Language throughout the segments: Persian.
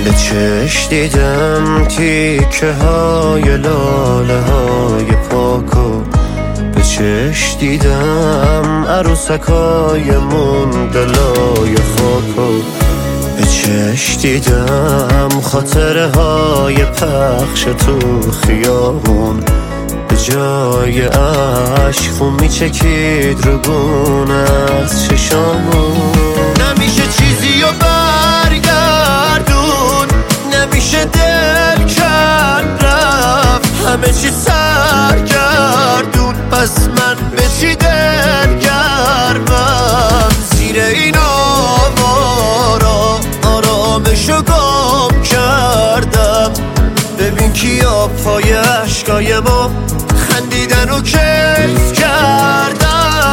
به چشم دیدم تیکه های لاله های پاکو، به چشم دیدم عروسکای مونده لای خاکو، به چشم دیدم خاطره های پخش تو خیابون، به جای عشق خون میچکید رو گونه از چشامون. نمیشه چیزی رو برگردون، نمیشه دل کن رفت، همه چی سرگردون، پس من به چی دل گرمم؟ زیر این آوارا آرامشو گم کردم. ببین کیا پای عشقای ما خندیدن و کیف کردن.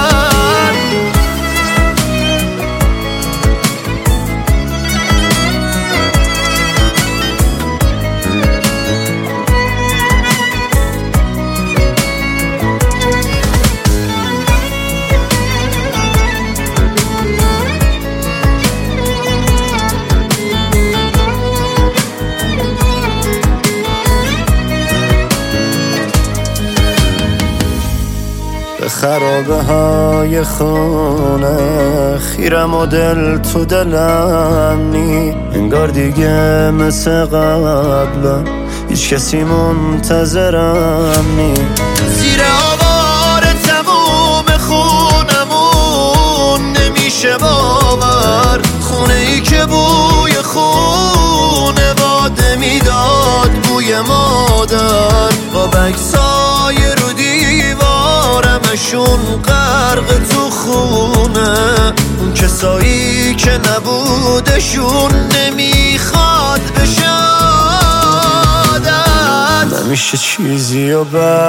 به خرابه های خونه خیرم و دل تو دلم نی، انگار دیگه مثل قبلا هیچ کسی منتظرم نی. زیر آوار تموم خونمون نمیشه باور، خونه ای که بوی خونه باده میداد بوی مادر، با بکسای رو دیوارمشون غرق تو خونه، اون کسایی که نبودشون نمیخواد بشادن. نمیشه چیزی رو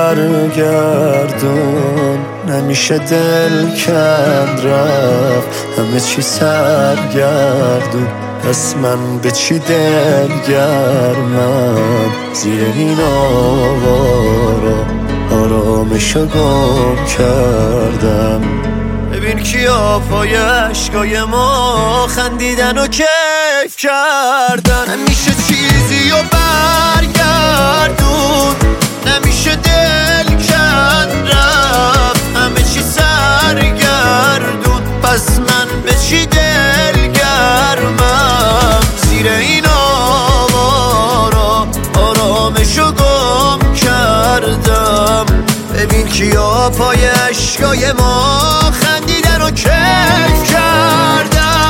برگردون، نمیشه دل کند رفت، همه چی سرگردون، پس من به چی دل گرمم؟ زیر این آوارا آرامشو گم کردم. ببین کیا پای عشقای ما خندیدن و کیف کردن. نمیشه چیزی رو برگردون، نمیشه دل کند رفت، همه چی سرگردون، پس من به چی دل گرمم؟ زیر این آوارا آرامشو گم کردم. ببین کیا پای عشقای ما خندیدن و کیف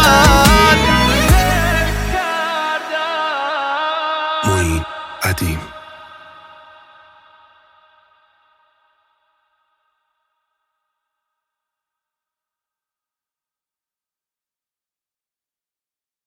کردن. معین قدیم.